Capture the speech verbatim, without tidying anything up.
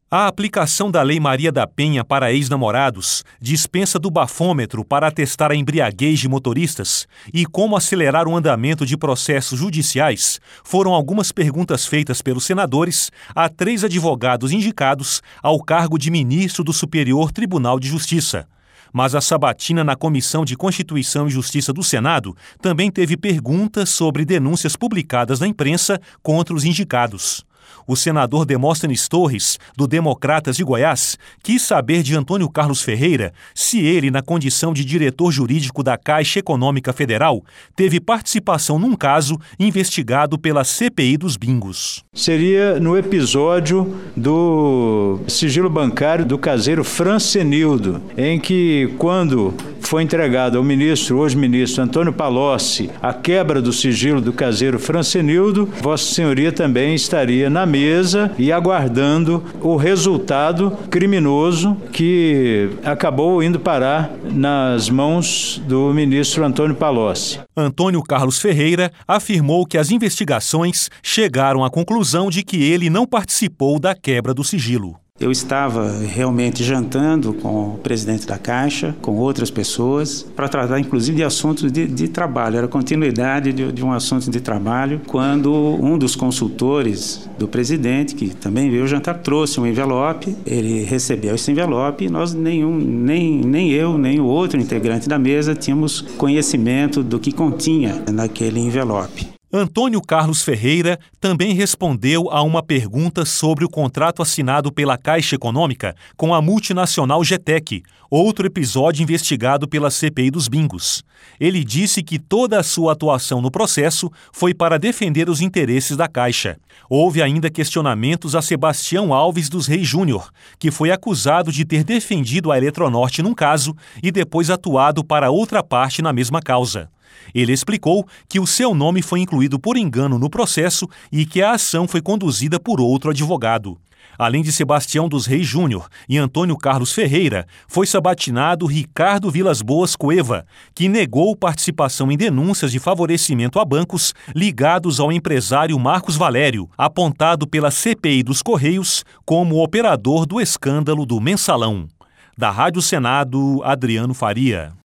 A aplicação da Lei Maria da Penha para ex-namorados, dispensa do bafômetro para atestar a embriaguez de motoristas e como acelerar o andamento de processos judiciais foram algumas perguntas feitas pelos senadores a três advogados indicados ao cargo de ministro do Superior Tribunal de Justiça. Mas a sabatina na Comissão de Constituição e Justiça do Senado também teve perguntas sobre denúncias publicadas na imprensa contra os indicados. O senador Demóstenes Torres, do Democratas de Goiás, quis saber de Antônio Carlos Ferreira se ele, na condição de diretor jurídico da Caixa Econômica Federal, teve participação num caso investigado pela C P I dos bingos. Seria no episódio do sigilo bancário do caseiro Francenildo, em que, quando foi entregado ao ministro, hoje ministro Antônio Palocci, a quebra do sigilo do caseiro Francenildo, Vossa Senhoria também estaria na mesa e aguardando o resultado criminoso que acabou indo parar nas mãos do ministro Antônio Palocci. Antônio Carlos Ferreira afirmou que as investigações chegaram à conclusão de que ele não participou da quebra do sigilo. Eu estava realmente jantando com o presidente da Caixa, com outras pessoas, para tratar inclusive de assuntos de, de trabalho. Era continuidade de, de um assunto de trabalho, quando um dos consultores do presidente, que também veio jantar, trouxe um envelope. Ele recebeu esse envelope e nós, nenhum, nem, nem eu, nem o outro integrante da mesa, tínhamos conhecimento do que continha naquele envelope. Antônio Carlos Ferreira também respondeu a uma pergunta sobre o contrato assinado pela Caixa Econômica com a multinacional Getec, outro episódio investigado pela C P I dos bingos. Ele disse que toda a sua atuação no processo foi para defender os interesses da Caixa. Houve ainda questionamentos a Sebastião Alves dos Reis Júnior, que foi acusado de ter defendido a Eletronorte num caso e depois atuado para outra parte na mesma causa. Ele explicou que o seu nome foi incluído por engano no processo e que a ação foi conduzida por outro advogado. Além de Sebastião dos Reis Júnior e Antônio Carlos Ferreira, foi sabatinado Ricardo Vilas Boas Cueva, que negou participação em denúncias de favorecimento a bancos ligados ao empresário Marcos Valério, apontado pela C P I dos Correios como operador do escândalo do Mensalão. Da Rádio Senado, Adriano Faria.